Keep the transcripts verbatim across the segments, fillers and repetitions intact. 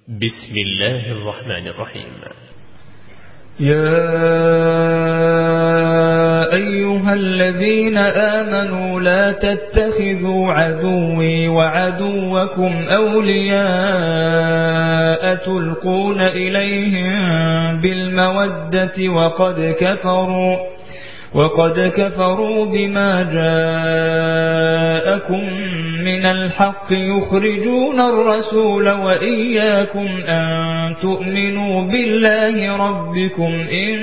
بسم الله الرحمن الرحيم. يا أيها الذين آمنوا لا تتخذوا عدوي وعدوكم أولياء تلقون إليهم بالمودة وقد كفروا وقد كفروا بما جاءكم من الحق يخرجون الرسول وإياكم أن تؤمنوا بالله ربكم إن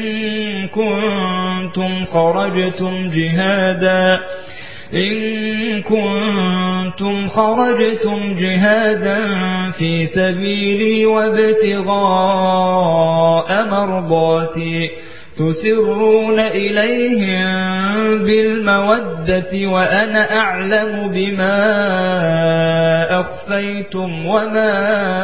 كنتم خرجتم جهادا إن كنتم خرجتم جهادا في سبيلي وابتغاء مرضاتي تسرون إليهم بالمودة وأنا أعلم بما أخفيتم وما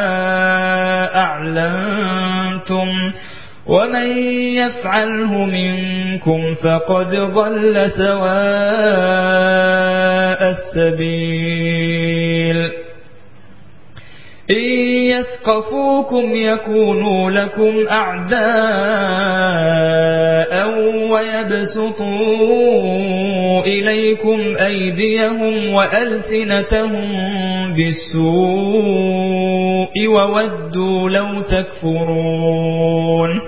أعلنتم ومن يفعله منكم فقد ضل سواء السبيل. إن يثقفوكم يكونوا لكم أعداء ويبسطوا إليكم أيديهم وألسنتهم بالسوء وودوا لو تكفرون.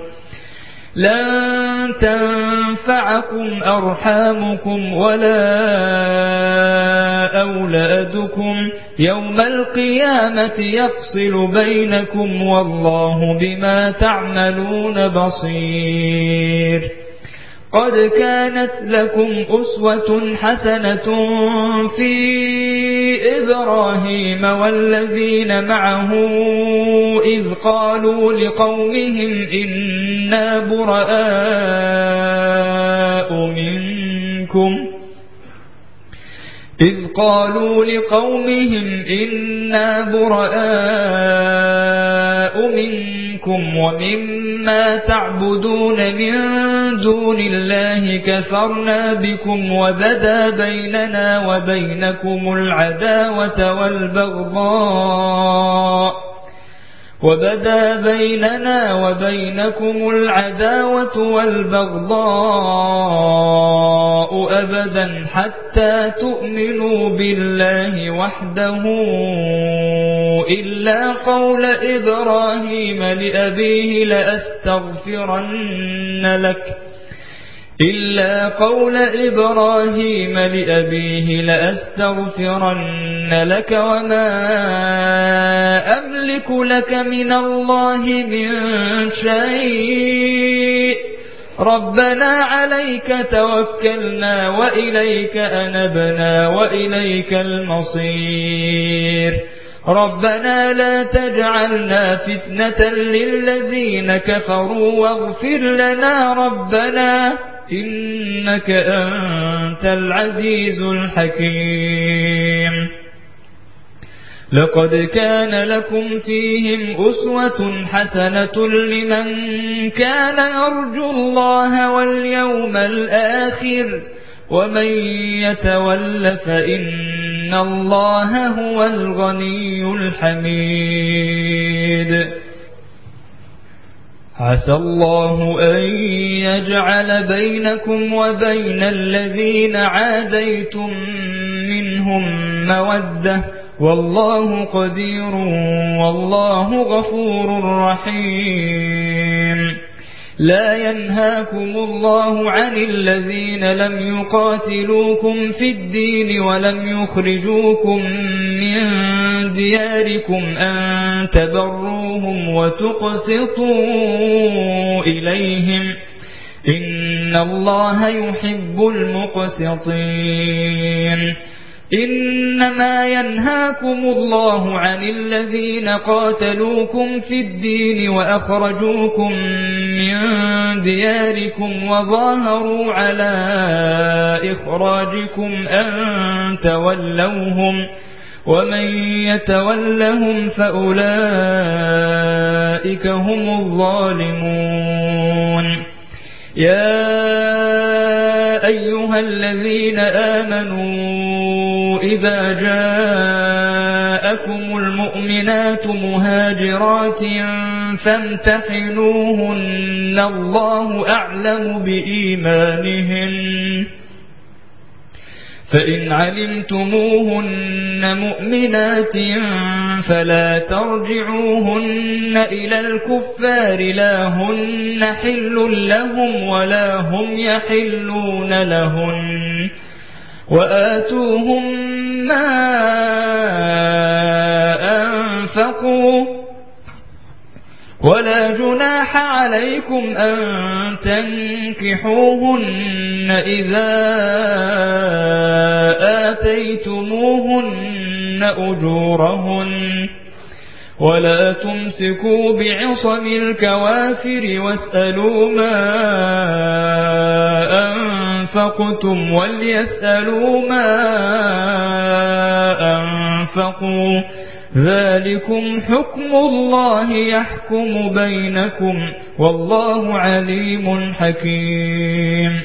لن تنفعكم أرحامكم ولا أولادكم يوم القيامة يفصل بينكم والله بما تعملون بصير. قد كانت لكم أسوة حسنة في إبراهيم والذين معه إذ قالوا لقومهم إنا براء منكم إذ قالوا لقومهم إنا براء منكم ومما تعبدون من دون الله كفرنا بكم وبدا بيننا وبينكم العداوة والبغضاء وبدا بيننا وبينكم العداوة والبغضاء أبدا حتى تؤمنوا بالله وحده إلا قول إبراهيم لأبيه لأستغفرن لك إلا قول إبراهيم لأبيه لأستغفرن لك وما أملك لك من الله من شيء ربنا عليك توكلنا وإليك أنبنا وإليك المصير. ربنا لا تجعلنا فتنة للذين كفروا واغفر لنا ربنا إنك أنت العزيز الحكيم. لقد كان لكم فيهم أسوة حسنة لمن كان يرجو الله واليوم الآخر ومن يتول فإن الله هو الغني الحميد. عسى الله أن يجعل بينكم وبين الذين عاديتم منهم مودة والله قدير والله غفور رحيم. لا ينهاكم الله عن الذين لم يقاتلوكم في الدين ولم يخرجوكم من دياركم أن تبروهم وتقسطوا إليهم إن الله يحب المقسطين. إنما ينهاكم الله عن الذين قاتلوكم في الدين وأخرجوكم من دياركم وظاهروا على إخراجكم أن تولوهم ومن يتولهم فأولئك هم الظالمون. يا أيها الذين آمنوا إذا جاءكم لكم المؤمنات مهاجرات فامتحنوهن الله أعلم بإيمانهن فإن علمتموهن مؤمنات فلا ترجعوهن إلى الكفار لا هن حل لهم ولا هم يحلون لهن وآتوهم ما أنفقوا ولا جناح عليكم أن تنكحوهن إذا آتيتموهن أجورهن ولا تمسكوا بعصم الكوافر واسألوا ما أنفقتم وليسألوا ما أنفقوا ذلكم حكم الله يحكم بينكم والله عليم حكيم.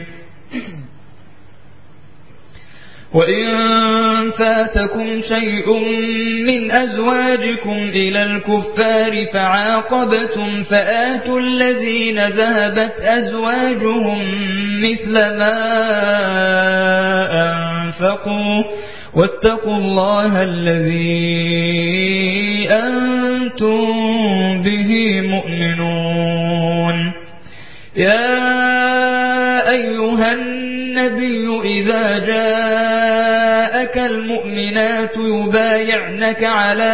وإن فاتكم شيء من أزواجكم إلى الكفار فعاقبتم فآتوا الذين ذهبت أزواجهم مثل ما أنفقوا واتقوا الله الذي أنتم به مؤمنون. يا أيها النبي إذا جاءك المؤمنات يبايعنك على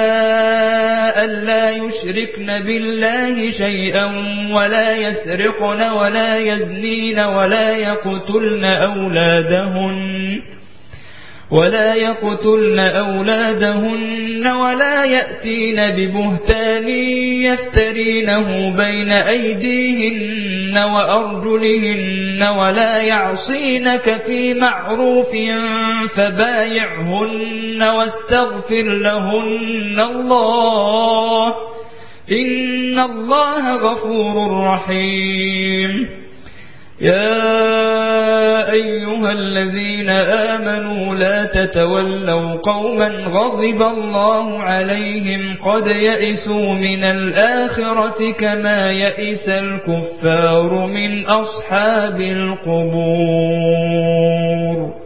ألا يشركن بالله شيئا ولا يسرقن ولا يزنين ولا يقتلن أولادهن ولا يقتلن أولادهن ولا يأتين ببهتان يفترينه بين أيديهن وأرجلهن ولا يعصينك في معروف فبايعهن واستغفر لهن الله إن الله غفور رحيم. يا أيها الذين آمنوا لا تتولوا قوما غضب الله عليهم قد يئسوا من الآخرة كما يئس الكفار من أصحاب القبور.